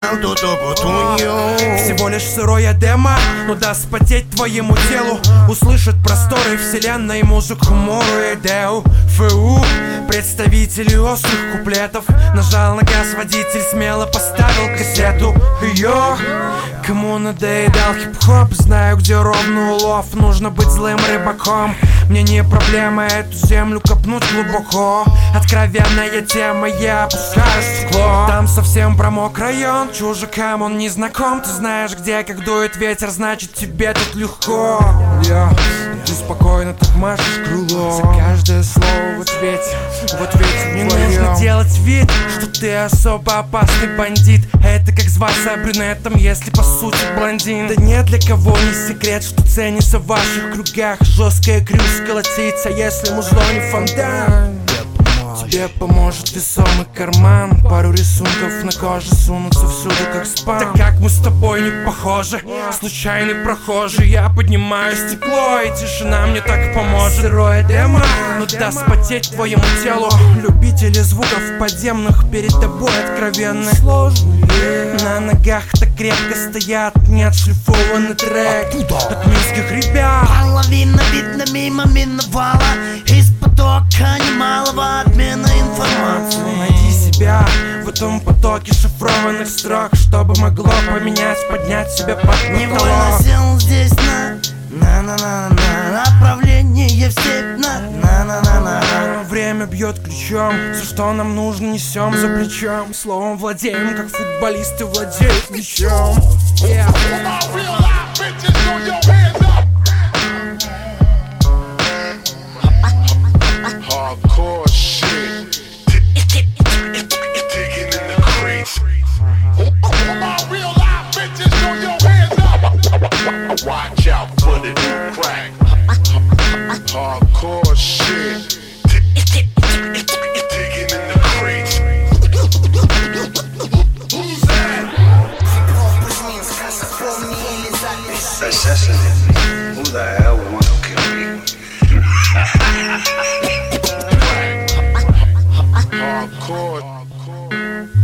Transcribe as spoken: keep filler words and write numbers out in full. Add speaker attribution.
Speaker 1: Всего лишь сырое демо, но даст потеть твоему телу. Услышит просторы вселенной музыку Мору и Деу ФУ. Представители острых куплетов. Нажал на газ водитель, смело поставил кассету. Йо, кому надоедал хип-хоп, знаю, где ровный улов. Нужно быть злым рыбаком. Мне не проблема эту землю копнуть глубоко. Откровенная тема, я опускаю стекло. Там совсем промок район, чужакам он не знаком. Ты знаешь, где, как дует ветер, значит тебе тут легко. yeah. Ты спокойно так машешь крылом. За каждое слово в ответе, в ответе не нужно делать вид, что ты особо опасный бандит. Это как зваться брюнетом, если по сути блондин. Да нет для кого не секрет, что ценится в ваших кругах. Жесткая крюс колотится, если музло не фонтан. Тебе поможет весомый карман. Пару рисунков на коже сунутся всюду как спам. Так как мы с тобой не похожи, случайный прохожий. Я поднимаю стекло, и тишина мне так поможет. Сырое демо, но даст потеть твоему телу. Любители звуков подземных перед тобой откровенны. Сложные. На ногах так крепко стоят, не отшлифованный трек от минских ребят.
Speaker 2: Половина видно мимо миновала. Из потока немалого обмена информацией.
Speaker 1: Найди себя в этом потоке шифрованных строк, чтобы могло поменять, поднять себя под потолок.
Speaker 2: Невольно сел здесь на на-на-на-на направление в степь на на-на-на-на.
Speaker 1: Время бьет ключом, все, что нам нужно, несем за плечом. Словом владеем, как футболисты владеют мячом. yeah.
Speaker 3: Hardcore shit. Digging in the crates. All my real life bitches, throw your hands up. Watch out for the new crack. Hardcore shit. Digging in the crates. Who's that?
Speaker 4: Assassinate. Who the hell would want to kill me?
Speaker 3: Hardcore.